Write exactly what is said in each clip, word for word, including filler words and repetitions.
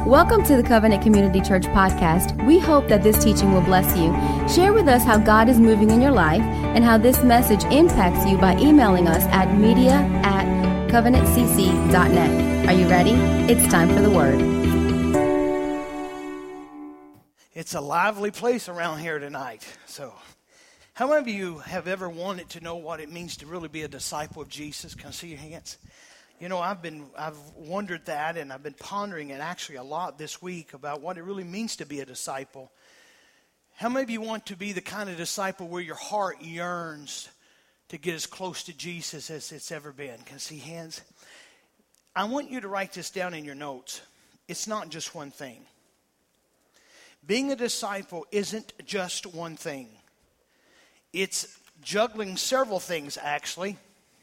Welcome to the Covenant Community Church podcast. We hope that this teaching will bless you. Share with us how God is moving in your life and how this message impacts you by emailing us at media at covenant c c dot net. Are you ready? It's time for the word. It's a lively place around here tonight. So, how many of you have ever wanted to know what it means to really be a disciple of Jesus? Can I see your hands? You know, I've been, I've wondered that, and I've been pondering it actually a lot this week about what it really means to be a disciple. How many of you want to be the kind of disciple where your heart yearns to get as close to Jesus as it's ever been? Can I see hands? I want you to write this down in your notes. It's not just one thing. Being a disciple isn't just one thing. It's juggling several things, actually.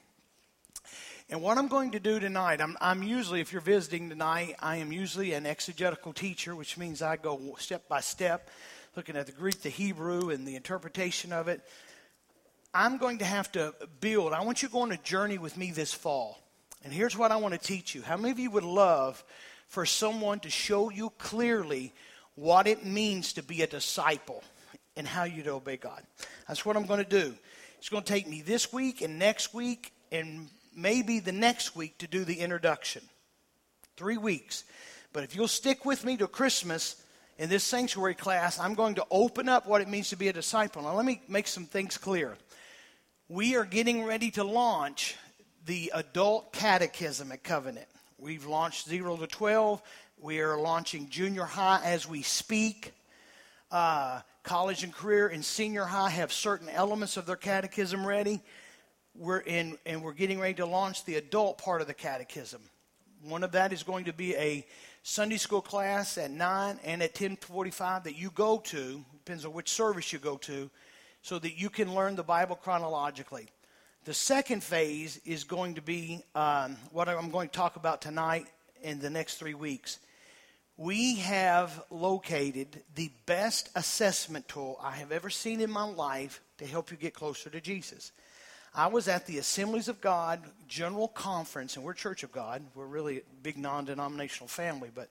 And what I'm going to do tonight, I'm, I'm usually, if you're visiting tonight, I am usually an exegetical teacher, which means I go step by step, looking at the Greek, the Hebrew, and the interpretation of it. I'm going to have to build. I want you to go on a journey with me this fall. And here's what I want to teach you. How many of you would love for someone to show you clearly what it means to be a disciple and how you to obey God? That's what I'm going to do. It's going to take me this week and next week and maybe the next week to do the introduction. Three weeks. But if you'll stick with me to Christmas in this sanctuary class, I'm going to open up what it means to be a disciple. Now let me make some things clear. We are getting ready to launch the adult catechism at Covenant. We've launched zero to twelve. We are launching junior high as we speak. Uh, college and career and senior high have certain elements of their catechism ready. We're in, and we're getting ready to launch the adult part of the catechism. One of that is going to be a Sunday school class at nine and at ten forty-five that you go to, depends on which service you go to, so that you can learn the Bible chronologically. The second phase is going to be um, what I'm going to talk about tonight in the next three weeks. We have located the best assessment tool I have ever seen in my life to help you get closer to Jesus. I was at the Assemblies of God General Conference, and we're Church of God. We're really a big non-denominational family, but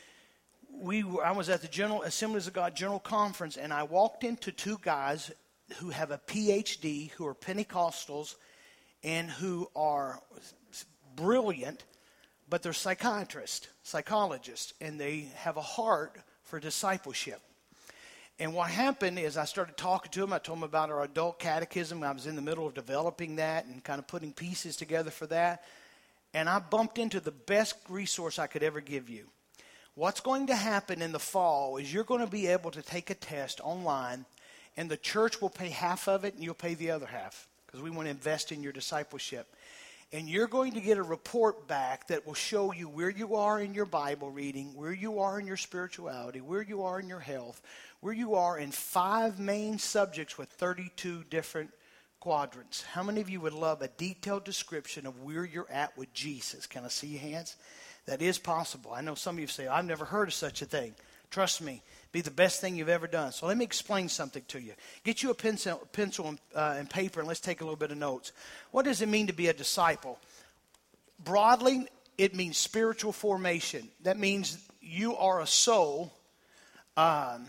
we were, I was at the General Assemblies of God General Conference, and I walked into two guys who have a P H D, who are Pentecostals, and who are brilliant, but they're psychiatrists, psychologists, and they have a heart for discipleship. And what happened is I started talking to them. I told them about our adult catechism. I was in the middle of developing that and kind of putting pieces together for that. And I bumped into the best resource I could ever give you. What's going to happen in the fall is you're going to be able to take a test online, and the church will pay half of it, and you'll pay the other half because we want to invest in your discipleship. And you're going to get a report back that will show you where you are in your Bible reading, where you are in your spirituality, where you are in your health, where you are in five main subjects with thirty-two different quadrants. How many of you would love a detailed description of where you're at with Jesus? Can I see your hands? That is possible. I know some of you say, I've never heard of such a thing. Trust me, be the best thing you've ever done. So let me explain something to you. Get you a pencil, pencil and, uh, and paper, and let's take a little bit of notes. What does it mean to be a disciple? Broadly, it means spiritual formation. That means you are a soul. Um,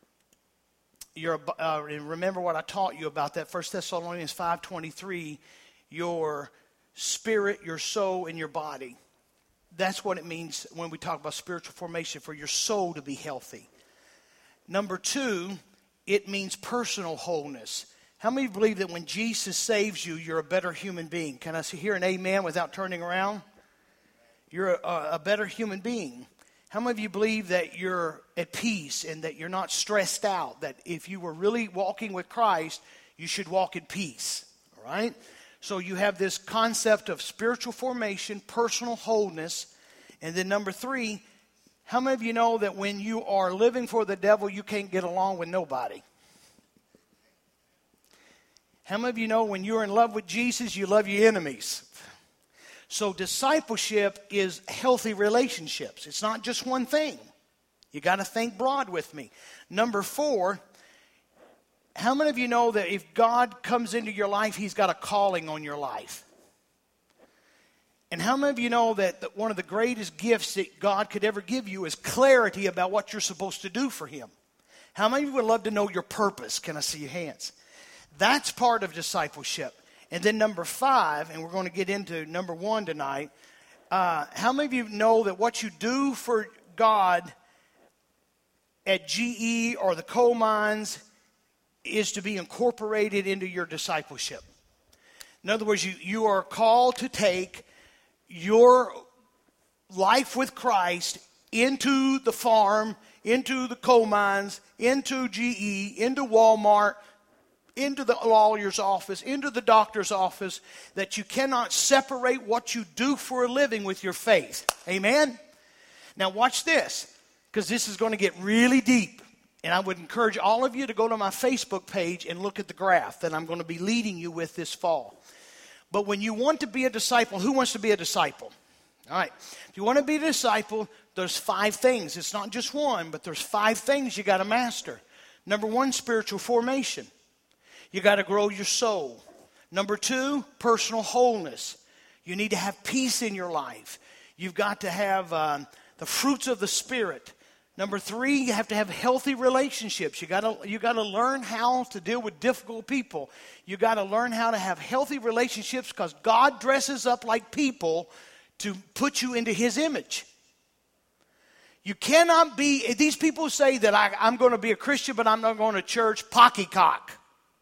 you're a, uh, remember what I taught you about that. First Thessalonians five twenty-three, your spirit, your soul, and your body. That's what it means when we talk about spiritual formation, for your soul to be healthy. Number two, it means personal wholeness. How many believe that when Jesus saves you, you're a better human being? Can I hear an amen without turning around? You're a, a better human being. How many of you believe that you're at peace and that you're not stressed out? That if you were really walking with Christ, you should walk in peace. All right? So you have this concept of spiritual formation, personal wholeness. And then number three, how many of you know that when you are living for the devil, you can't get along with nobody? How many of you know when you're in love with Jesus, you love your enemies? So discipleship is healthy relationships. It's not just one thing. You got to think broad with me. Number four, how many of you know that if God comes into your life, He's got a calling on your life? And how many of you know that, that one of the greatest gifts that God could ever give you is clarity about what you're supposed to do for him? How many of you would love to know your purpose? Can I see your hands? That's part of discipleship. And then number five, and we're going to get into number one tonight, uh, how many of you know that what you do for God at G E or the coal mines is to be incorporated into your discipleship? In other words, you, you are called to take your life with Christ into the farm, into the coal mines, into G E, into Walmart, into the lawyer's office, into the doctor's office, that you cannot separate what you do for a living with your faith. Amen? Now watch this, because this is going to get really deep. And I would encourage all of you to go to my Facebook page and look at the graph that I'm going to be leading you with this fall. But when you want to be a disciple, who wants to be a disciple? All right. If you want to be a disciple, there's five things. It's not just one, but there's five things you got to master. Number one, spiritual formation. You got to grow your soul. Number two, personal wholeness. You need to have peace in your life. You've got to have um, the fruits of the Spirit. Number three, you have to have healthy relationships. You got to you got to learn how to deal with difficult people. You got to learn how to have healthy relationships, because God dresses up like people to put you into His image. You cannot be, these people say that I, I'm going to be a Christian, but I'm not going to church, poppycock.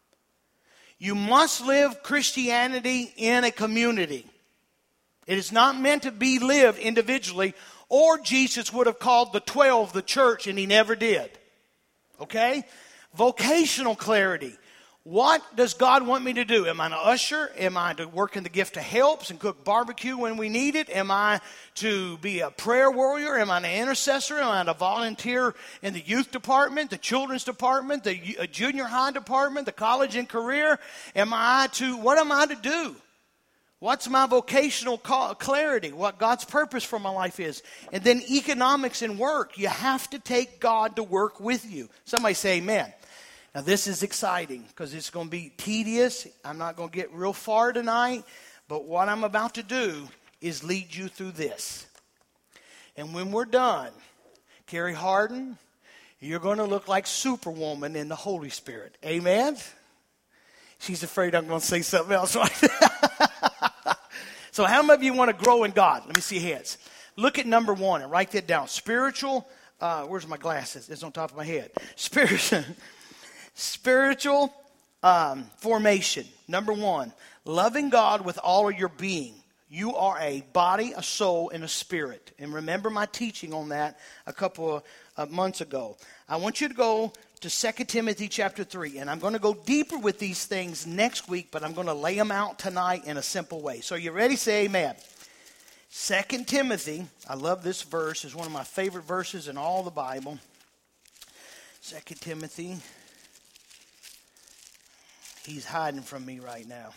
You must live Christianity in a community. It is not meant to be lived individually, or Jesus would have called the twelve the church, and He never did. Okay? Vocational clarity. What does God want me to do? Am I an usher? Am I to work in the gift of helps and cook barbecue when we need it? Am I to be a prayer warrior? Am I an intercessor? Am I to volunteer in the youth department, the children's department, the junior high department, the college and career? Am I to, what am I to do? What's my vocational clarity? What God's purpose for my life is? And then economics and work. You have to take God to work with you. Somebody say amen. Now this is exciting, because it's going to be tedious. I'm not going to get real far tonight. But what I'm about to do is lead you through this. And when we're done, Carrie Harden, you're going to look like Superwoman in the Holy Spirit. Amen? She's afraid I'm going to say something else. So how many of you want to grow in God? Let me see hands. Look at number one and write that down. Spiritual, uh, where's my glasses? It's on top of my head. Spiritual, spiritual um, formation. Number one, loving God with all of your being. You are a body, a soul, and a spirit. And remember my teaching on that a couple of uh, months ago. I want you to go to Second Timothy chapter three. And I'm going to go deeper with these things next week, but I'm going to lay them out tonight in a simple way. So you ready? Say amen. Second Timothy, I love this verse. It's one of my favorite verses in all the Bible. Second Timothy. He's hiding from me right now.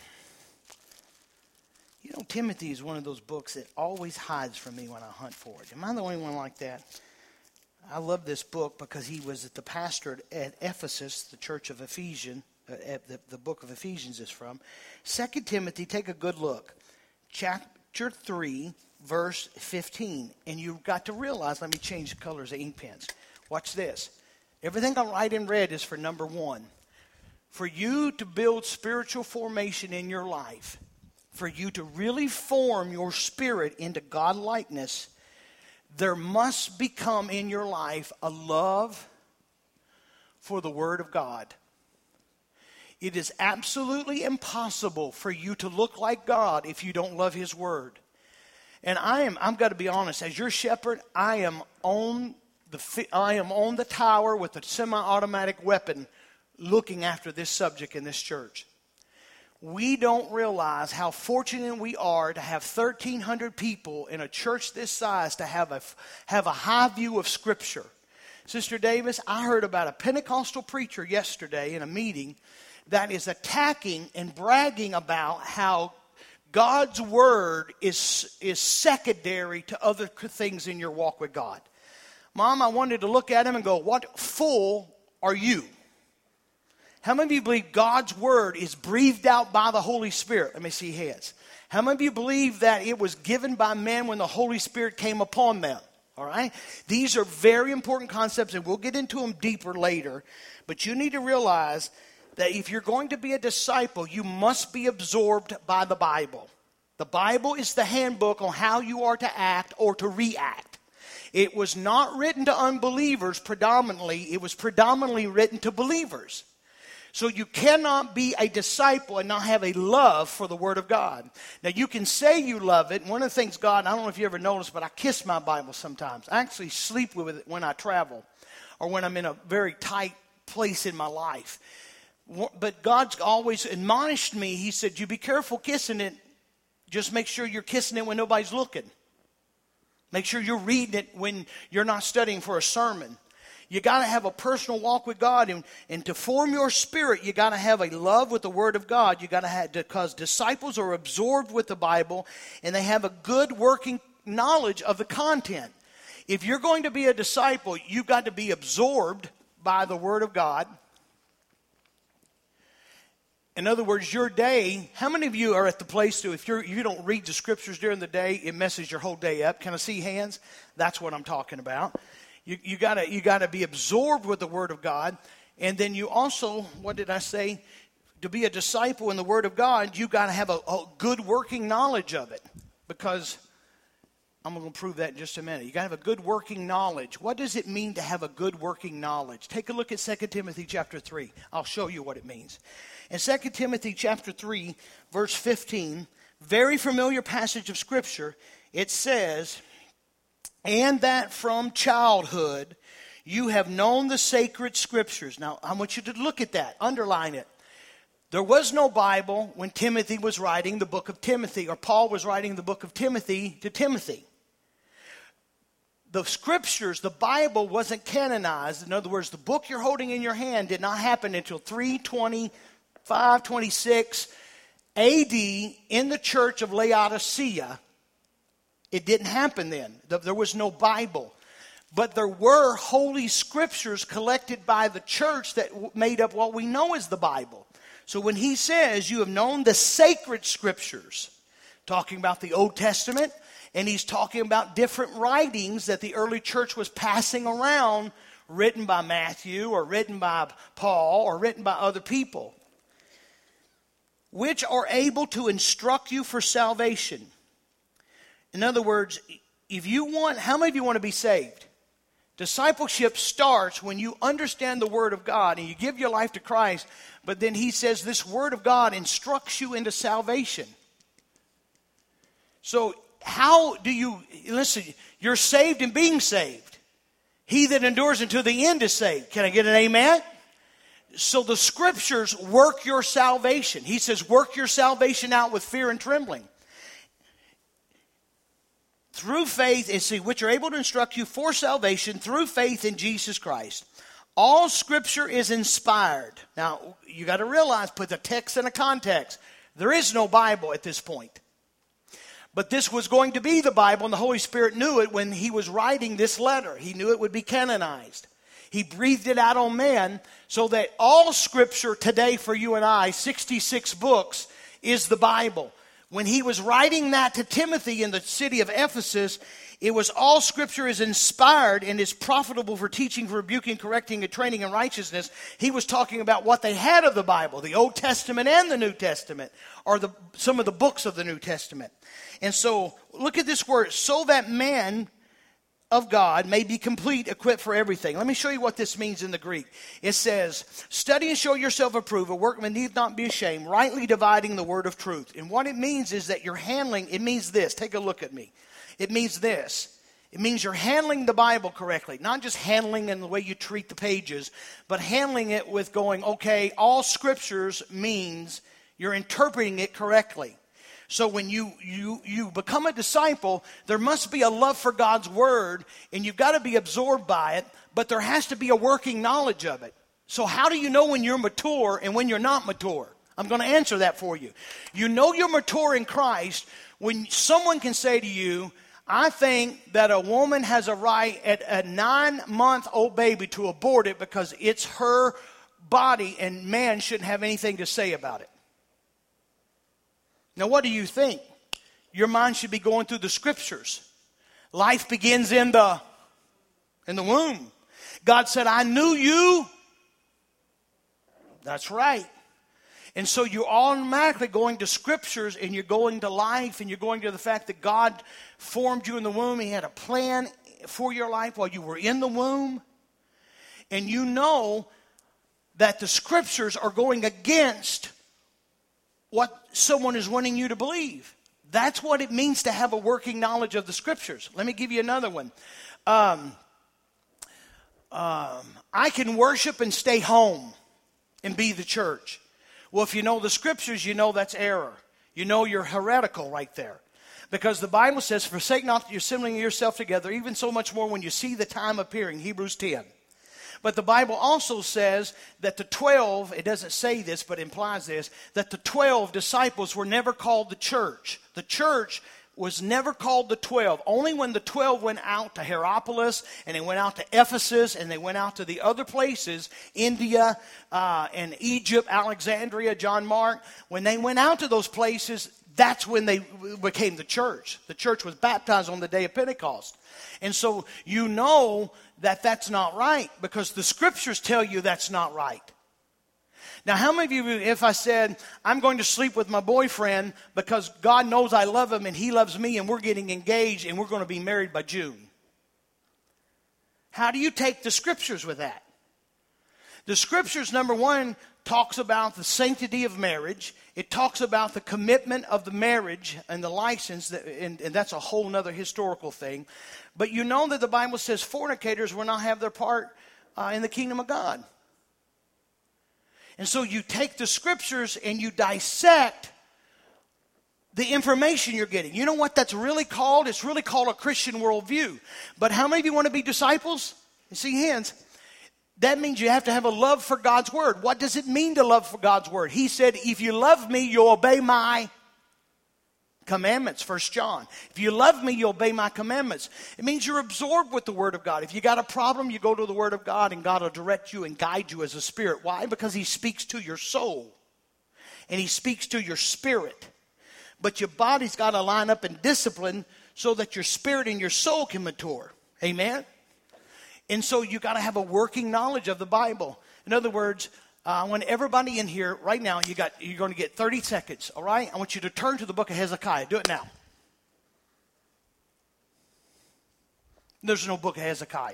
You know, Timothy is one of those books that always hides from me when I hunt for it. Am I the only one like that? I love this book because he was the pastor at Ephesus, the church of Ephesians, uh, the, the book of Ephesians is from. Second Timothy, take a good look. Chapter three, verse fifteen. And you've got to realize, let me change the colors of ink pens. Watch this. Everything I write in red is for number one. For you to build spiritual formation in your life, for you to really form your spirit into God-likeness, there must become in your life a love for the Word of God. It is absolutely impossible for you to look like God if you don't love His Word. And I am, I've got to be honest, as your shepherd, I am on the, I am on the tower with a semi-automatic weapon looking after this subject in this church. We don't realize how fortunate we are to have thirteen hundred people in a church this size to have a, have a high view of Scripture. Sister Davis, I heard about a Pentecostal preacher yesterday in a meeting that is attacking and bragging about how God's Word is, is secondary to other things in your walk with God. Mom, I wanted to look at him and go, what fool are you? How many of you believe God's Word is breathed out by the Holy Spirit? Let me see hands. How many of you believe that it was given by men when the Holy Spirit came upon them? All right? These are very important concepts, and we'll get into them deeper later. But you need to realize that if you're going to be a disciple, you must be absorbed by the Bible. The Bible is the handbook on how you are to act or to react. It was not written to unbelievers predominantly. It was predominantly written to believers. So you cannot be a disciple and not have a love for the Word of God. Now, you can say you love it. One of the things God, I don't know if you ever noticed, but I kiss my Bible sometimes. I actually sleep with it when I travel or when I'm in a very tight place in my life. But God's always admonished me. He said, you be careful kissing it. Just make sure you're kissing it when nobody's looking. Make sure you're reading it when you're not studying for a sermon. You got to have a personal walk with God, and, and to form your spirit, you got to have a love with the Word of God. You got to have, because disciples are absorbed with the Bible, and they have a good working knowledge of the content. If you're going to be a disciple, you've got to be absorbed by the Word of God. In other words, your day, how many of you are at the place to, if, you're, if you don't read the Scriptures during the day, it messes your whole day up? Can I see hands? That's what I'm talking about. You, you gotta you gotta be absorbed with the Word of God. And then you also, what did I say? To be a disciple in the Word of God, you got to have a, a good working knowledge of it. Because I'm going to prove that in just a minute. You got to have a good working knowledge. What does it mean to have a good working knowledge? Take a look at Second Timothy chapter three. I'll show you what it means. In Second Timothy chapter three, verse fifteen, very familiar passage of Scripture, it says, and that from childhood you have known the sacred Scriptures. Now, I want you to look at that. Underline it. There was no Bible when Timothy was writing the book of Timothy, or Paul was writing the book of Timothy to Timothy. The Scriptures, the Bible, wasn't canonized. In other words, the book you're holding in your hand did not happen until three twenty-five, twenty-six A D in the church of Laodicea. It didn't happen then. There was no Bible. But there were holy Scriptures collected by the church that made up what we know as the Bible. So when he says you have known the sacred Scriptures, talking about the Old Testament, and he's talking about different writings that the early church was passing around, written by Matthew or written by Paul or written by other people, which are able to instruct you for salvation. In other words, if you want, how many of you want to be saved? Discipleship starts when you understand the Word of God and you give your life to Christ, but then he says this Word of God instructs you into salvation. So how do you, listen, you're saved and being saved. He that endures until the end is saved. Can I get an amen? So the Scriptures work your salvation. He says work your salvation out with fear and trembling. Through faith, and see, which are able to instruct you for salvation through faith in Jesus Christ. All Scripture is inspired. Now, you got to realize, put the text in a context. There is no Bible at this point. But this was going to be the Bible, and the Holy Spirit knew it when he was writing this letter. He knew it would be canonized. He breathed it out on man so that all Scripture today for you and I, sixty-six books, is the Bible. When he was writing that to Timothy in the city of Ephesus, it was all Scripture is inspired and is profitable for teaching, for rebuking, correcting, and training in righteousness. He was talking about what they had of the Bible, the Old Testament and the New Testament, or the, some of the books of the New Testament. And so, look at this word, so that man of God may be complete, equipped for everything. Let me show you what this means in the Greek. It says, study and show yourself approved, a workman need not be ashamed, rightly dividing the word of truth. And what it means is that you're handling, it means this. Take a look at me. It means this. It means you're handling the Bible correctly. Not just handling in the way you treat the pages, but handling it with going, okay, all Scriptures means you're interpreting it correctly. So when you, you, you become a disciple, there must be a love for God's Word, and you've got to be absorbed by it, but there has to be a working knowledge of it. So how do you know when you're mature and when you're not mature? I'm going to answer that for you. You know you're mature in Christ when someone can say to you, I think that a woman has a right at a nine-month-old baby to abort it because it's her body and man shouldn't have anything to say about it. Now, what do you think? your mind should be going through the scriptures. Life begins in the, in the womb. God said, I knew you. That's right. And so you're automatically going to scriptures, and you're going to life, and you're going to the fact that God formed you in the womb. He had a plan for your life while you were in the womb. And you know that the scriptures are going against what someone is wanting you to believe. That's what it means to have a working knowledge of the scriptures. Let me give you another one. Um, um, I can worship and stay home and be the church. Well, if you know the scriptures, you know that's error. You know you're heretical right there. Because the Bible says, forsake not your assembling yourself together, even so much more when you see the time appearing, Hebrews ten. But the Bible also says that the twelve, it doesn't say this, but implies this, that the twelve disciples were never called the church. The church was never called the twelve. Only when the twelve went out to Hierapolis, and they went out to Ephesus, and they went out to the other places, India uh, and Egypt, Alexandria, John Mark, when they went out to those places, that's when they became the church. The church was baptized on the day of Pentecost. And so you know that that's not right, because the scriptures tell you that's not right. Now, how many of you, if I said, I'm going to sleep with my boyfriend because God knows I love him and he loves me and we're getting engaged and we're going to be married by June? How do you take the scriptures with that? The scriptures, number one, talks about the sanctity of marriage. It talks about the commitment of the marriage and the license, that, and, and that's a whole other historical thing. But you know that the Bible says fornicators will not have their part uh, in the kingdom of God. And so you take the scriptures and you dissect the information you're getting. You know what that's really called? It's really called a Christian worldview. But how many of you want to be disciples? You see hands. That means you have to have a love for God's word. What does it mean to love for God's word? He said, if you love me, you'll obey my commandments, First John. If you love me, you'll obey my commandments. It means you're absorbed with the word of God. If you got a problem, you go to the word of God, and God will direct you and guide you as a spirit. Why? Because he speaks to your soul. And he speaks to your spirit. But your body's got to line up in discipline so that your spirit and your soul can mature. Amen? And so you got to have a working knowledge of the Bible. In other words, uh, I want everybody in here right now, you got, you're going to get thirty seconds, all right? I want you to turn to the book of Hezekiah. Do it now. There's no book of Hezekiah.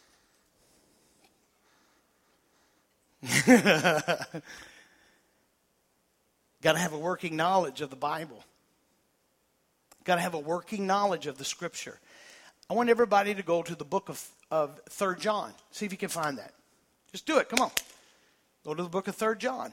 Got to have a working knowledge of the Bible. Got to have a working knowledge of the Scripture. I want everybody to go to the book of, of Third John. See if you can find that. Just do it. Come on. Go to the book of Third John.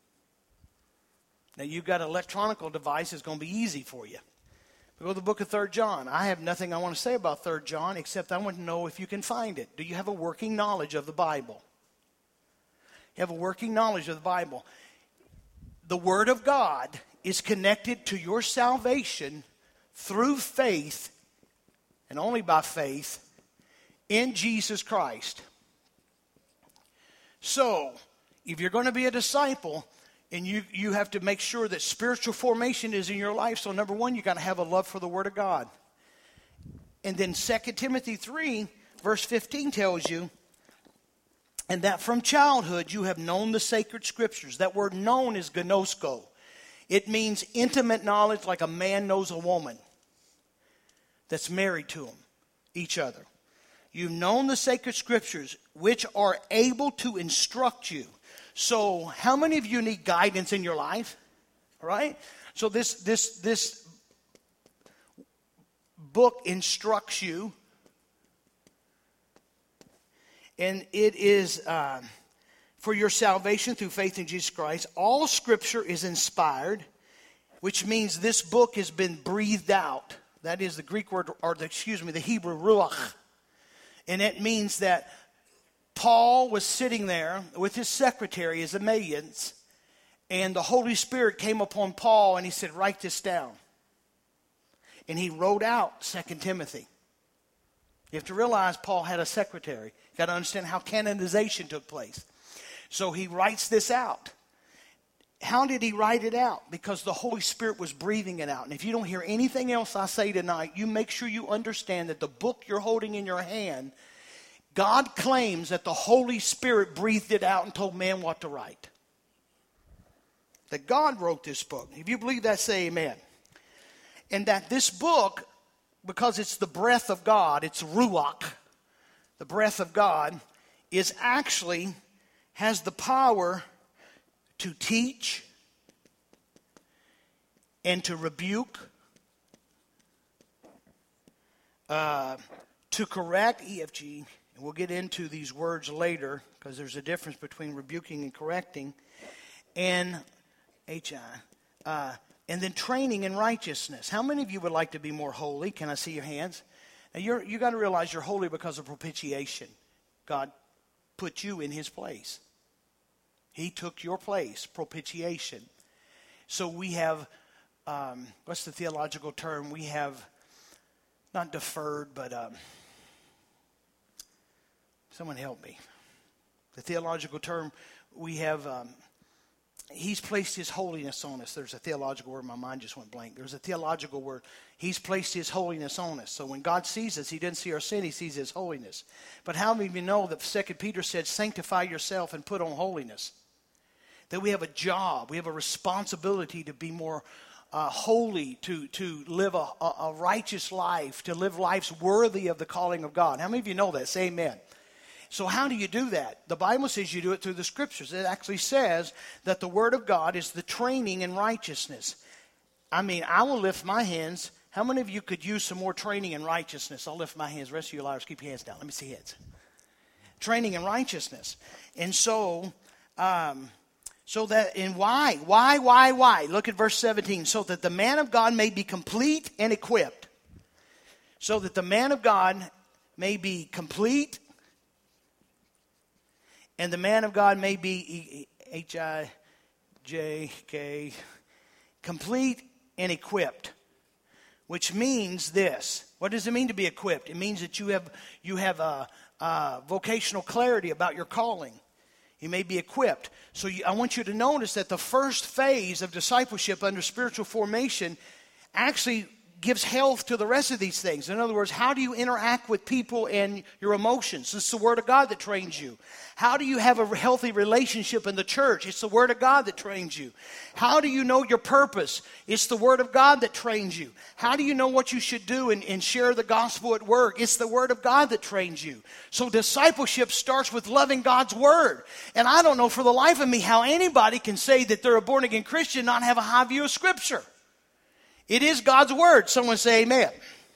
Now, you've got an electronic device. It's going to be easy for you. But go to the book of Third John. I have nothing I want to say about Third John, except I want to know if you can find it. Do you have a working knowledge of the Bible? You have a working knowledge of the Bible. The Word of God is connected to your salvation through faith, and only by faith, in Jesus Christ. So, if you're going to be a disciple, and you, you have to make sure that spiritual formation is in your life, so number one, you got to have a love for the Word of God. And then Second Timothy three, verse fifteen tells you, and that from childhood you have known the sacred scriptures. That word known is gnosko. It means intimate knowledge, like a man knows a woman that's married to him, each other. You've known the sacred scriptures, which are able to instruct you. So how many of you need guidance in your life? All right? So this, this, this book instructs you. And it is uh, for your salvation through faith in Jesus Christ. All Scripture is inspired, which means this book has been breathed out. That is the Greek word, or the, excuse me, the Hebrew ruach. And it means that Paul was sitting there with his secretary, his Emmaus, and the Holy Spirit came upon Paul and he said, write this down. And he wrote out Second Timothy. You have to realize Paul had a secretary. You got to understand how canonization took place. So he writes this out. how did he write it out? Because the Holy Spirit was breathing it out. And if you don't hear anything else I say tonight, you make sure you understand that the book you're holding in your hand, God claims that the Holy Spirit breathed it out and told man what to write. That God wrote this book. If you believe that, say amen. And that this book, because it's the breath of God, it's Ruach, the breath of God, is actually has the power to teach and to rebuke, uh, to correct, E F G, and we'll get into these words later because there's a difference between rebuking and correcting, and H I, uh, and then training in righteousness. How many of you would like to be more holy? Can I see your hands? Now you're, you got to realize you're holy because of propitiation. God put you in his place. He took your place, propitiation. So we have, um, what's the theological term? We have not deferred, but um, someone help me. The theological term, we have, um, he's placed his holiness on us. There's a theological word, my mind just went blank. There's a theological word. He's placed his holiness on us. So when God sees us, he doesn't see our sin, he sees his holiness. But how many of you know that Second Peter said, sanctify yourself and put on holiness? That we have a job, we have a responsibility to be more uh, holy, to, to live a, a, a righteous life, to live lives worthy of the calling of God. How many of you know that? Say amen. So how do you do that? The Bible says you do it through the Scriptures. It actually says that the Word of God is the training in righteousness. I mean, I will lift my hands. How many of you could use some more training in righteousness? I'll lift my hands. The rest of you liars, keep your hands down. Let me see heads. Training in righteousness. And so... Um, So that, and why? Why, why, why? Look at verse seventeen. So that the man of God may be complete and equipped. So that the man of God may be complete and the man of God may be, H I J K, complete and equipped. Which means this. What does it mean to be equipped? It means that you have, you have a, a vocational clarity about your calling. You may be equipped. So you, I want you to notice that the first phase of discipleship under spiritual formation actually gives health to the rest of these things. In other words, how do you interact with people and your emotions? It's the Word of God that trains you. How do you have a healthy relationship in the church? It's the Word of God that trains you. How do you know your purpose? It's the Word of God that trains you. How do you know what you should do and, and share the gospel at work? It's the Word of God that trains you. So discipleship starts with loving God's Word. And I don't know for the life of me how anybody can say that they're a born-again Christian and not have a high view of Scripture. It is God's Word. Someone say amen.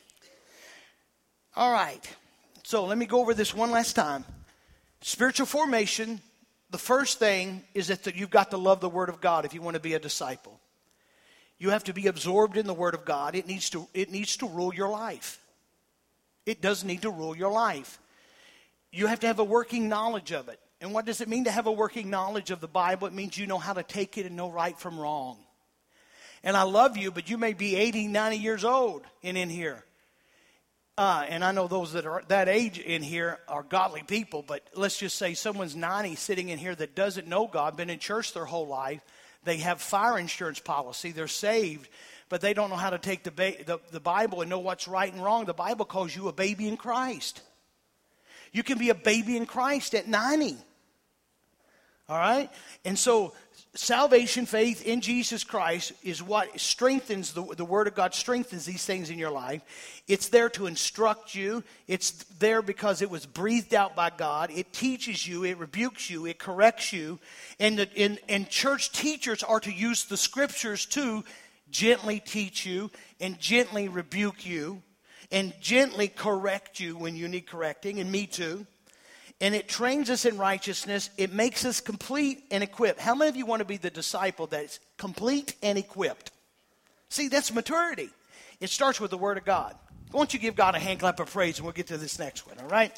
All right. So let me go over this one last time. Spiritual formation, the first thing is that you've got to love the Word of God if you want to be a disciple. You have to be absorbed in the Word of God. It needs to, it needs to rule your life. It does need to rule your life. You have to have a working knowledge of it. And what does it mean to have a working knowledge of the Bible? It means you know how to take it and know right from wrong. And I love you, but you may be eighty, ninety years old and in here. Uh, and I know those that are that age in here are godly people, but let's just say someone's ninety sitting in here that doesn't know God, been in church their whole life. They have fire insurance policy. They're saved, but they don't know how to take the, ba- the, the Bible and know what's right and wrong. The Bible calls you a baby in Christ. You can be a baby in Christ at ninety. All right? And so salvation, faith in Jesus Christ is what strengthens, the, the Word of God strengthens these things in your life. It's there to instruct you. It's there because it was breathed out by God. It teaches you, it rebukes you, it corrects you. And, the, and, and church teachers are to use the Scriptures to gently teach you and gently rebuke you and gently correct you when you need correcting, and me too. And it trains us in righteousness. It makes us complete and equipped. How many of you want to be the disciple that's complete and equipped? See, that's maturity. It starts with the Word of God. Why don't you give God a hand clap of praise, and we'll get to this next one, all right?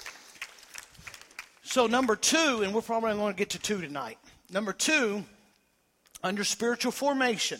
So number two, and we're probably going to get to two tonight. Number two, under spiritual formation.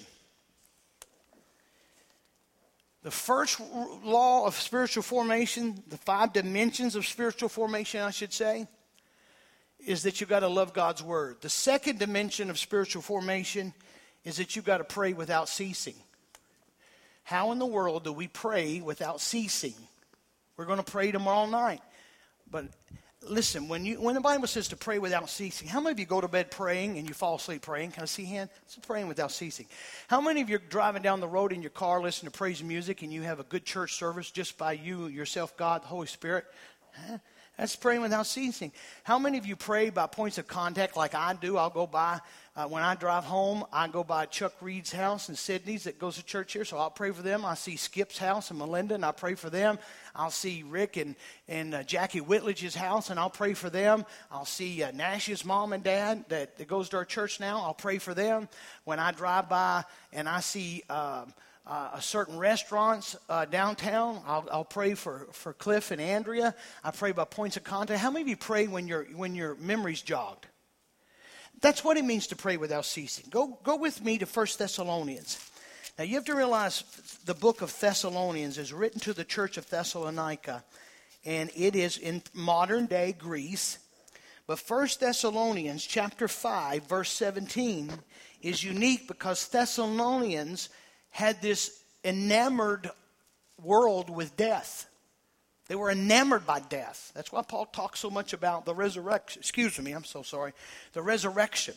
The first law of spiritual formation, the five dimensions of spiritual formation, I should say, is that you've got to love God's word. The second dimension of spiritual formation is that you've got to pray without ceasing. How in the world do we pray without ceasing? We're going to pray tomorrow night. But listen, when you when the Bible says to pray without ceasing, how many of you go to bed praying and you fall asleep praying? Can I see a hand? It's praying without ceasing. How many of you are driving down the road in your car listening to praise music and you have a good church service just by you, yourself, God, the Holy Spirit? Huh? That's praying without ceasing. How many of you pray by points of contact like I do? I'll go by, uh, when I drive home, I go by Chuck Reed's house in Sydney's that goes to church here, so I'll pray for them. I see Skip's house in Melinda, and I pray for them. I'll see Rick and, and uh, Jackie Whitledge's house, and I'll pray for them. I'll see uh, Nash's mom and dad that, that goes to our church now. I'll pray for them. When I drive by and I see Uh, Uh, a certain restaurants uh, downtown, I'll, I'll pray for, for Cliff and Andrea. I pray by points of contact. How many of you pray when your when your memory's jogged? That's what it means to pray without ceasing. Go go with me to First Thessalonians. Now you have to realize the book of Thessalonians is written to the church of Thessalonica, and it is in modern day Greece. But First Thessalonians chapter five verse seventeen is unique because Thessalonians had this enamored world with death. They were enamored by death. That's why Paul talks so much about the resurrection. Excuse me, I'm so sorry. The resurrection.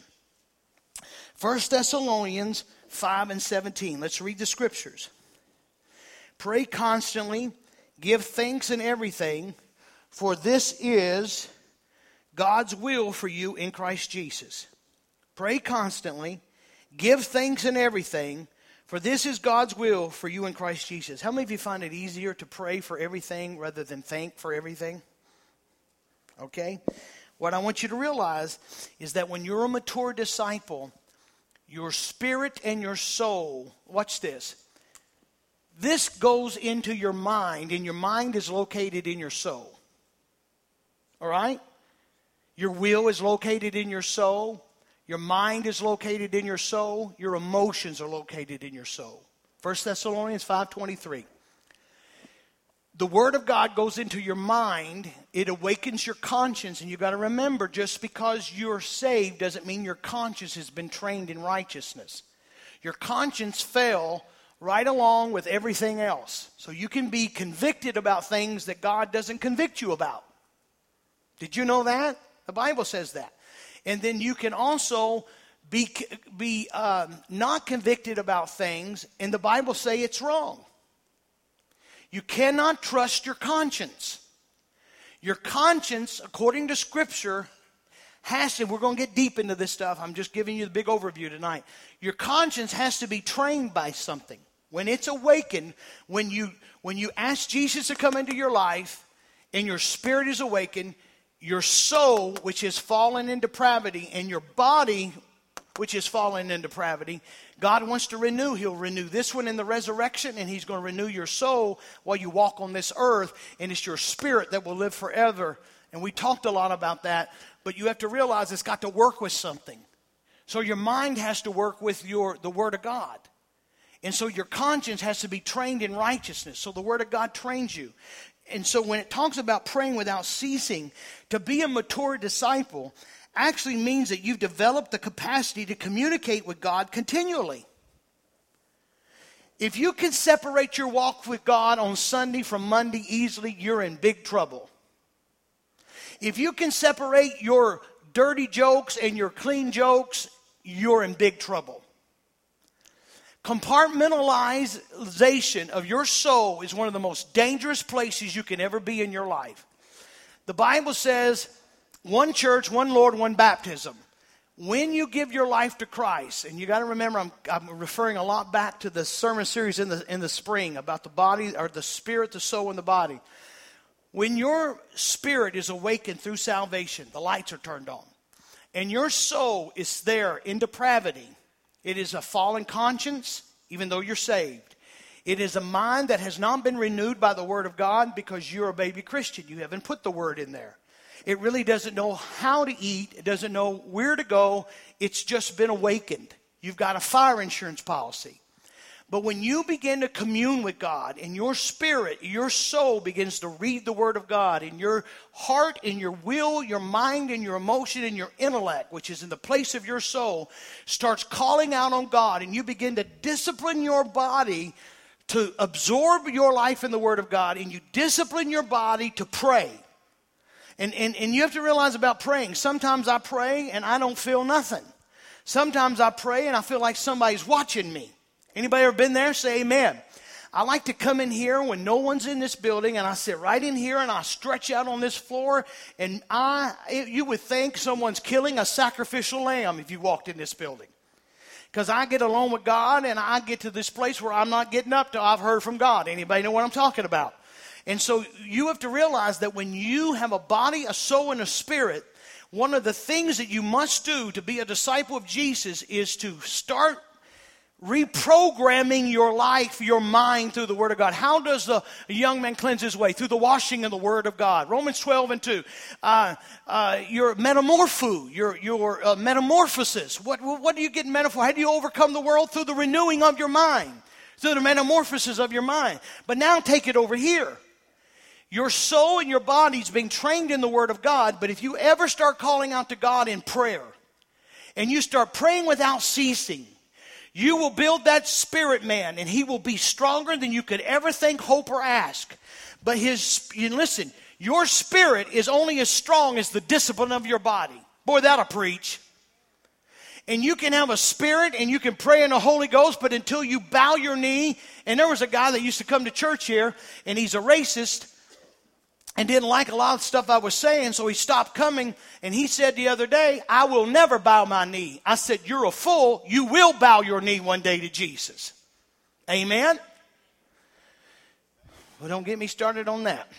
First Thessalonians five and seventeen. Let's read the scriptures. Pray constantly, give thanks in everything, for this is God's will for you in Christ Jesus. Pray constantly, give thanks in everything, for this is God's will for you in Christ Jesus. How many of you find it easier to pray for everything rather than thank for everything? Okay? What I want you to realize is that when you're a mature disciple, your spirit and your soul, watch this. This goes into your mind, and your mind is located in your soul. All right? Your will is located in your soul. Your mind is located in your soul. Your emotions are located in your soul. First Thessalonians five twenty-three. The Word of God goes into your mind. It awakens your conscience. And you've got to remember, just because you're saved doesn't mean your conscience has been trained in righteousness. Your conscience fell right along with everything else. So you can be convicted about things that God doesn't convict you about. Did you know that? The Bible says that. And then you can also be, be um, not convicted about things, and the Bible say it's wrong. You cannot trust your conscience. Your conscience, according to Scripture, has to, we're going to get deep into this stuff. I'm just giving you the big overview tonight. Your conscience has to be trained by something. When it's awakened, when you, when you ask Jesus to come into your life, and your spirit is awakened, your soul, which is fallen in depravity, and your body, which is fallen in depravity, God wants to renew. He'll renew this one in the resurrection, and He's going to renew your soul while you walk on this earth, and it's your spirit that will live forever. And we talked a lot about that, but you have to realize it's got to work with something. So your mind has to work with your the Word of God. And so your conscience has to be trained in righteousness. So the Word of God trains you. And so when it talks about praying without ceasing, to be a mature disciple actually means that you've developed the capacity to communicate with God continually. If you can separate your walk with God on Sunday from Monday easily, you're in big trouble. If you can separate your dirty jokes and your clean jokes, you're in big trouble. Compartmentalization of your soul is one of the most dangerous places you can ever be in your life. The Bible says, one church, one Lord, one baptism. When you give your life to Christ, and you got to remember, I'm, I'm referring a lot back to the sermon series in the in the spring about the body, or the spirit, the soul, and the body. When your spirit is awakened through salvation, the lights are turned on, and your soul is there in depravity. It is a fallen conscience, even though you're saved. It is a mind that has not been renewed by the Word of God because you're a baby Christian. You haven't put the Word in there. It really doesn't know how to eat. It doesn't know where to go. It's just been awakened. You've got a fire insurance policy. But when you begin to commune with God and your spirit, your soul begins to read the Word of God, and your heart and your will, your mind and your emotion and your intellect, which is in the place of your soul, starts calling out on God, and you begin to discipline your body to absorb your life in the Word of God, and you discipline your body to pray. And, and, and you have to realize about praying. Sometimes I pray and I don't feel nothing. Sometimes I pray and I feel like somebody's watching me. Anybody ever been there? Say amen. I like to come in here when no one's in this building, and I sit right in here and I stretch out on this floor, and I, you would think someone's killing a sacrificial lamb if you walked in this building. Because I get alone with God, and I get to this place where I'm not getting up till I've heard from God. Anybody know what I'm talking about? And so you have to realize that when you have a body, a soul, and a spirit, one of the things that you must do to be a disciple of Jesus is to start reprogramming your life, your mind through the Word of God. How does the young man cleanse his way? Through the washing of the Word of God. Romans twelve and two. Uh, uh, your metamorpho, your, your uh, metamorphosis. What, what do you get in metaphor? How do you overcome the world? Through the renewing of your mind. Through the metamorphosis of your mind. But now take it over here. Your soul and your body is being trained in the Word of God, but if you ever start calling out to God in prayer, and you start praying without ceasing, you will build that spirit man, and he will be stronger than you could ever think, hope, or ask. But his, you listen, your spirit is only as strong as the discipline of your body. Boy, that'll preach. And you can have a spirit and you can pray in the Holy Ghost, but until you bow your knee, and there was a guy that used to come to church here, and he's a racist, and didn't like a lot of stuff I was saying, so he stopped coming. And he said the other day, I will never bow my knee. I said, you're a fool. You will bow your knee one day to Jesus. Amen? Well, don't get me started on that.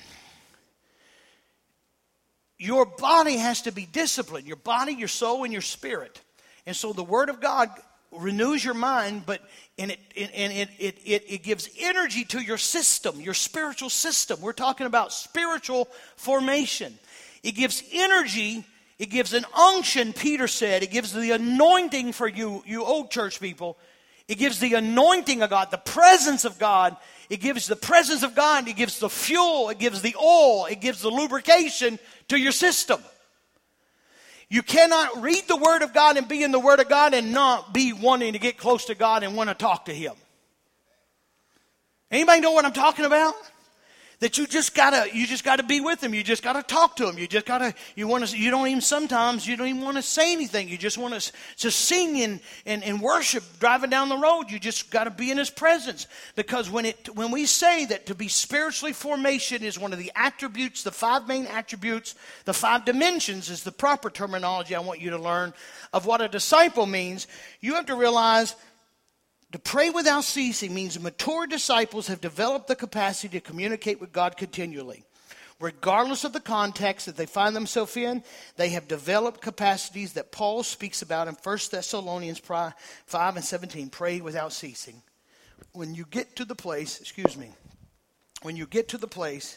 Your body has to be disciplined. Your body, your soul, and your spirit. And so the Word of God renews your mind, but and it and it, it it it gives energy to your system, your spiritual system. We're talking about spiritual formation. It gives energy, it gives an unction, Peter said. It gives the anointing for you, you old church people. It gives the anointing of God, the presence of God. It gives the presence of God, it gives the fuel, it gives the oil, it gives the lubrication to your system. You cannot read the Word of God and be in the Word of God and not be wanting to get close to God and want to talk to Him. Anybody know what I'm talking about? That you just gotta, you just gotta be with Him. You just gotta talk to Him. You just gotta, you want to, you don't even sometimes, you don't even want to say anything. You just want to just sing and, and, and worship driving down the road. You just gotta be in His presence. Because when it, when we say that to be spiritually formation is one of the attributes, the five main attributes, the five dimensions is the proper terminology I want you to learn of what a disciple means. You have to realize to pray without ceasing means mature disciples have developed the capacity to communicate with God continually. Regardless of the context that they find themselves in, they have developed capacities that Paul speaks about in First Thessalonians five and seventeen. Pray without ceasing. When you get to the place, excuse me, when you get to the place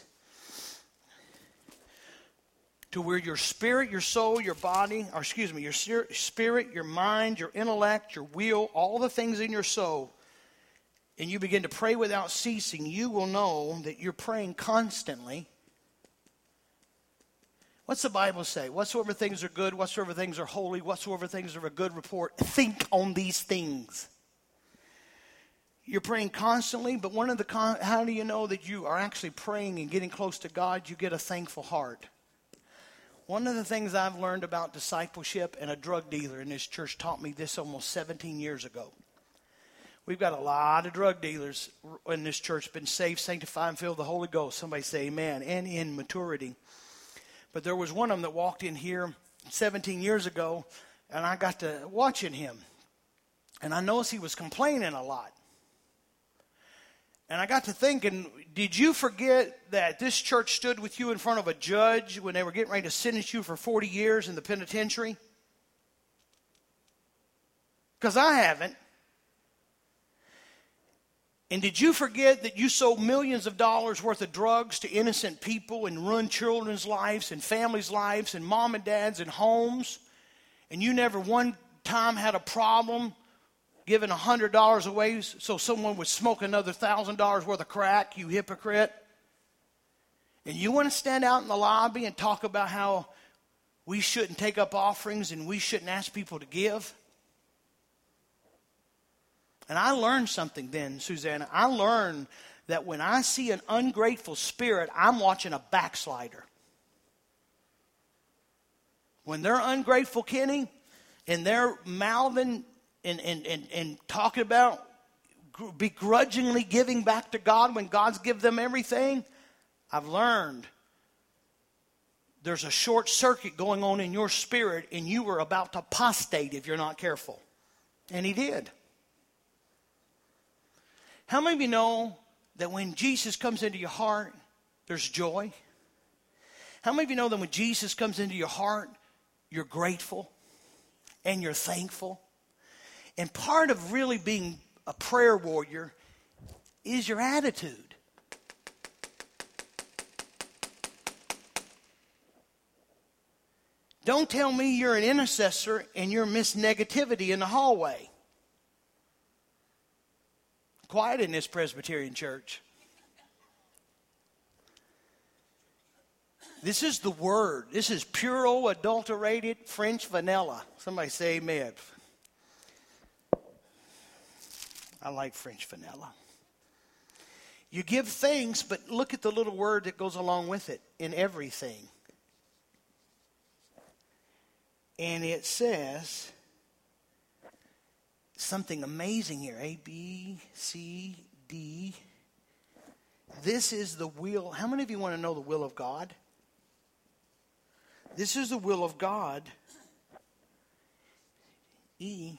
to where your spirit, your soul, your body, or excuse me, your spirit, your mind, your intellect, your will, all the things in your soul, and you begin to pray without ceasing, you will know that you're praying constantly. What's the Bible say? Whatsoever things are good, whatsoever things are holy, whatsoever things are a good report, think on these things. You're praying constantly, but one of the, con- how do you know that you are actually praying and getting close to God? You get a thankful heart. One of the things I've learned about discipleship, and a drug dealer in this church taught me this almost seventeen years ago. We've got a lot of drug dealers in this church, been saved, sanctified, and filled with the Holy Ghost. Somebody say amen, and in maturity. But there was one of them that walked in here seventeen years ago, and I got to watching him. And I noticed he was complaining a lot. And I got to thinking, did you forget that this church stood with you in front of a judge when they were getting ready to sentence you for forty years in the penitentiary? Because I haven't. And did you forget that you sold millions of dollars worth of drugs to innocent people and ruined children's lives and families' lives and mom and dads and homes? And you never one time had a problem giving one hundred dollars away so someone would smoke another one thousand dollars worth of crack, you hypocrite. And you want to stand out in the lobby and talk about how we shouldn't take up offerings and we shouldn't ask people to give? And I learned something then, Susanna. I learned that when I see an ungrateful spirit, I'm watching a backslider. When they're ungrateful, Kenny, and they're mouthing and, and, and, and talking about begrudgingly giving back to God when God's given them everything, I've learned there's a short circuit going on in your spirit and you are about to apostate if you're not careful. And he did. How many of you know that when Jesus comes into your heart, there's joy? How many of you know that when Jesus comes into your heart, you're grateful and you're thankful? And part of really being a prayer warrior is your attitude. Don't tell me you're an intercessor and you're miss negativity in the hallway. Quiet in this Presbyterian church. This is the word. This is pure, adulterated French vanilla. Somebody say amen. I like French vanilla. You give thanks, but look at the little word that goes along with it. In everything. And it says something amazing here. A, B, C, D. This is the will. How many of you want to know the will of God? This is the will of God. E,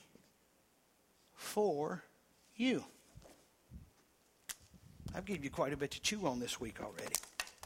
for you. I've given you quite a bit to chew on this week already.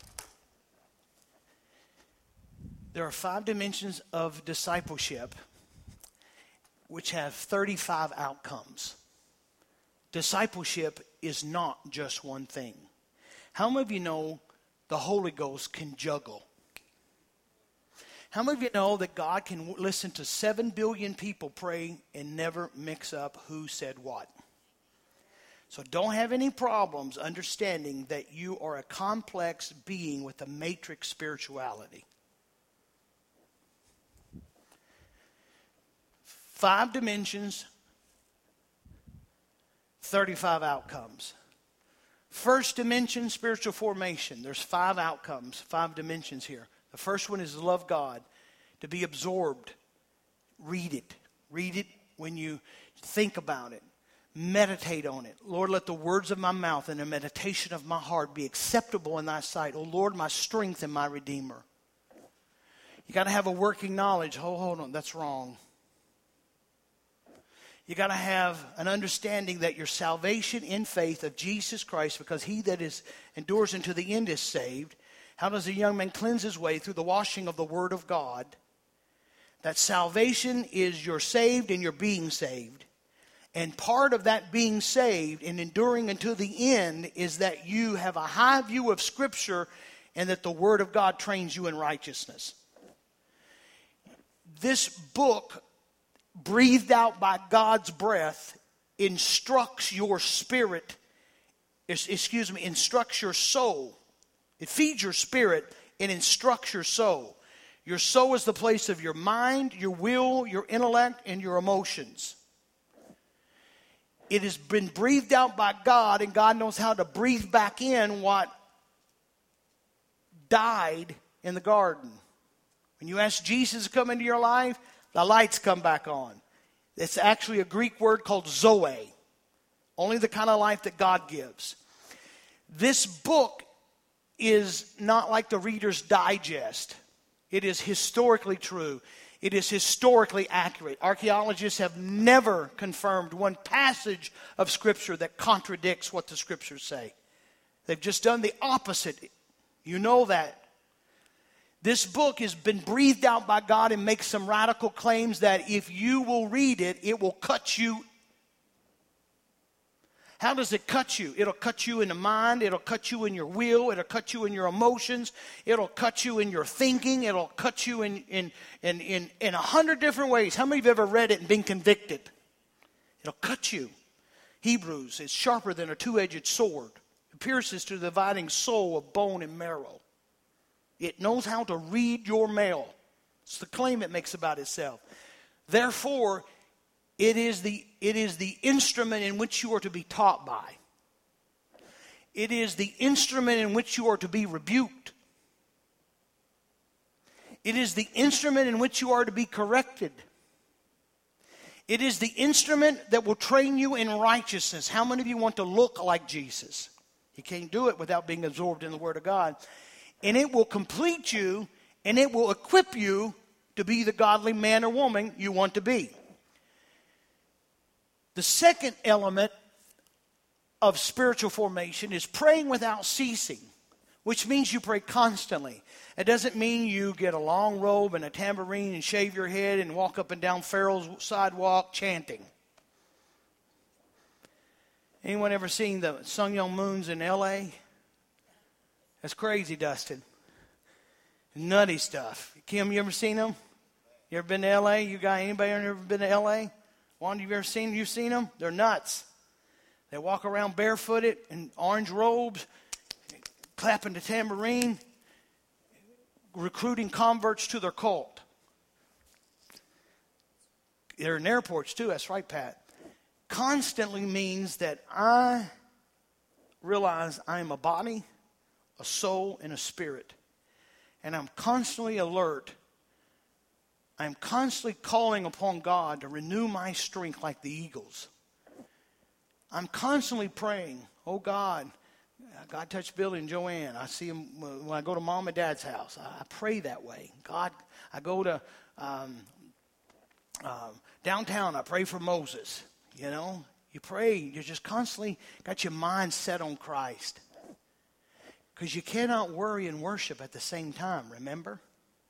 There are five dimensions of discipleship which have thirty-five outcomes. Discipleship is not just one thing. How many of you know the Holy Ghost can juggle? How many of you know that God can listen to seven billion people pray and never mix up who said what? So don't have any problems understanding that you are a complex being with a matrix spirituality. Five dimensions, thirty-five outcomes. First dimension, spiritual formation. There's five outcomes, five dimensions here. The first one is to love God, to be absorbed. Read it. Read it when you think about it. Meditate on it. Lord, let the words of my mouth and the meditation of my heart be acceptable in thy sight. O Lord, my strength and my redeemer. You got to have a working knowledge. Hold, hold on, that's wrong. You got to have an understanding that your salvation in faith of Jesus Christ, because he that is endures unto the end is saved. How does a young man cleanse his way? Through the washing of the word of God. That salvation is you're saved and you're being saved. And part of that being saved and enduring until the end is that you have a high view of Scripture and that the word of God trains you in righteousness. This book, breathed out by God's breath, instructs your spirit, excuse me, instructs your soul. It feeds your spirit and instructs your soul. Your soul is the place of your mind, your will, your intellect, and your emotions. It has been breathed out by God, and God knows how to breathe back in what died in the garden. When you ask Jesus to come into your life, the lights come back on. It's actually a Greek word called zoe. Only the kind of life that God gives. This book is not like the Reader's Digest. It is historically true. It is historically accurate. Archaeologists have never confirmed one passage of Scripture that contradicts what the Scriptures say. They've just done the opposite. You know that. This book has been breathed out by God and makes some radical claims that if you will read it, it will cut you. How does it cut you? It'll cut you in the mind. It'll cut you in your will. It'll cut you in your emotions. It'll cut you in your thinking. It'll cut you in in in in, in a hundred different ways. How many of you have ever read it and been convicted? It'll cut you. Hebrews is sharper than a two-edged sword. It pierces to the dividing soul of bone and marrow. It knows how to read your mail. It's the claim it makes about itself. Therefore, it is the, it is the instrument in which you are to be taught by. It is the instrument in which you are to be rebuked. It is the instrument in which you are to be corrected. It is the instrument that will train you in righteousness. How many of you want to look like Jesus? You can't do it without being absorbed in the Word of God. And it will complete you, and it will equip you to be the godly man or woman you want to be. The second element of spiritual formation is praying without ceasing, which means you pray constantly. It doesn't mean you get a long robe and a tambourine and shave your head and walk up and down Pharaoh's sidewalk chanting. Anyone ever seen the Sun Myung Moons in L A? That's crazy, Dustin. Nutty stuff. Kim, you ever seen them? You ever been to L A? You got anybody ever been to L A? One, you ever seen? You've seen them? They're nuts. They walk around barefooted in orange robes, clapping the tambourine, recruiting converts to their cult. They're in airports too. That's right, Pat. Constantly means that I realize I am a body, a soul, and a spirit. And I'm constantly alert. I'm constantly calling upon God to renew my strength like the eagles. I'm constantly praying, oh God, God touched Billy and Joanne. I see them when I go to mom and dad's house. I pray that way. God, I go to um, uh, downtown. I pray for Moses. You know, you pray. You're just constantly got your mind set on Christ. Because you cannot worry and worship at the same time, remember?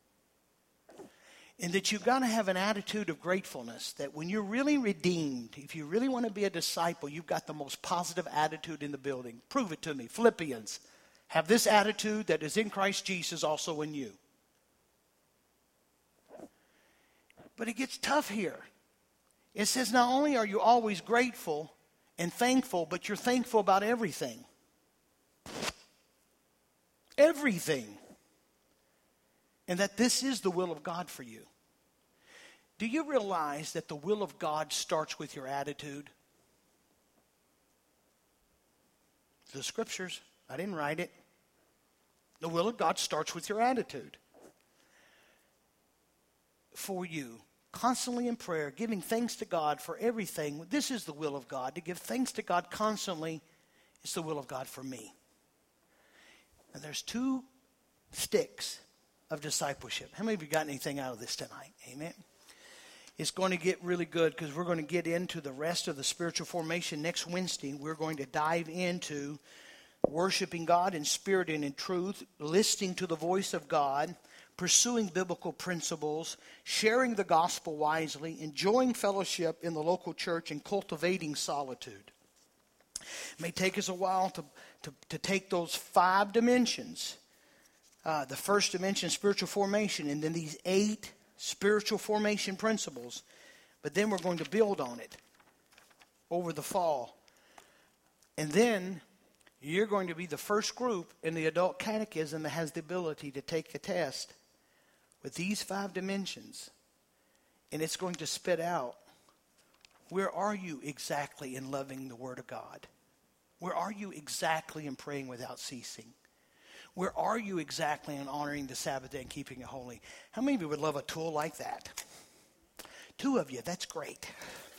And that you've got to have an attitude of gratefulness, that when you're really redeemed, if you really want to be a disciple, you've got the most positive attitude in the building. Prove it to me. Philippians, have this attitude that is in Christ Jesus also in you. But it gets tough here. It says not only are you always grateful and thankful, but you're thankful about everything. Everything. And that this is the will of God for you. Do you realize that the will of God starts with your attitude? The scriptures. I didn't write it. The will of God starts with your attitude. For you, constantly in prayer, giving thanks to God for everything. This is the will of God. To give thanks to God constantly is the will of God for me. And there's two sticks of discipleship. How many of you got anything out of this tonight? Amen. It's going to get really good because we're going to get into the rest of the spiritual formation next Wednesday. We're going to dive into worshiping God in spirit and in truth, listening to the voice of God, pursuing biblical principles, sharing the gospel wisely, enjoying fellowship in the local church, and cultivating solitude. It may take us a while to, to, to take those five dimensions. Uh, the first dimension, spiritual formation, and then these eight spiritual formation principles. But then we're going to build on it over the fall. And then you're going to be the first group in the adult catechism that has the ability to take a test with these five dimensions. And it's going to spit out, where are you exactly in loving the Word of God? Where are you exactly in praying without ceasing? Where are you exactly in honoring the Sabbath day and keeping it holy? How many of you would love a tool like that? Two of you, that's great.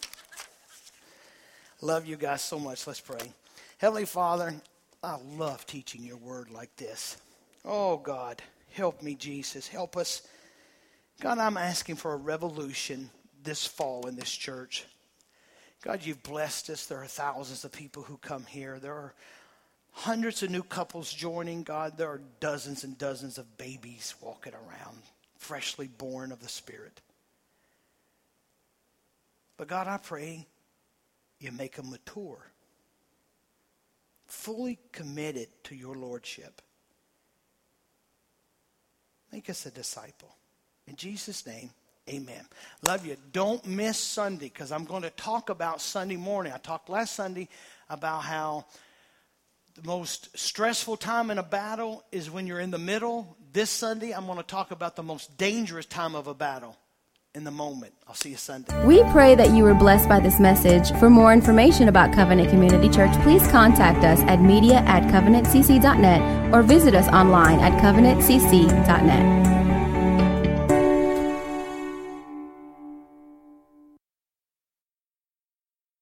Love you guys so much. Let's pray. Heavenly Father, I love teaching your word like this. Oh God, help me, Jesus. Help us. God, I'm asking for a revolution this fall in this church. God, you've blessed us. There are thousands of people who come here. There are hundreds of new couples joining. God, there are dozens and dozens of babies walking around, freshly born of the Spirit. But God, I pray you make them mature, fully committed to your lordship. Make us a disciple. In Jesus' name, Amen. Love you. Don't miss Sunday, because I'm going to talk about Sunday morning. I talked last Sunday about how the most stressful time in a battle is when you're in the middle. This Sunday, I'm going to talk about the most dangerous time of a battle, in the moment. I'll see you Sunday. We pray that you were blessed by this message. For more information about Covenant Community Church, please contact us at media at covenant c c dot net or visit us online at covenant c c dot net.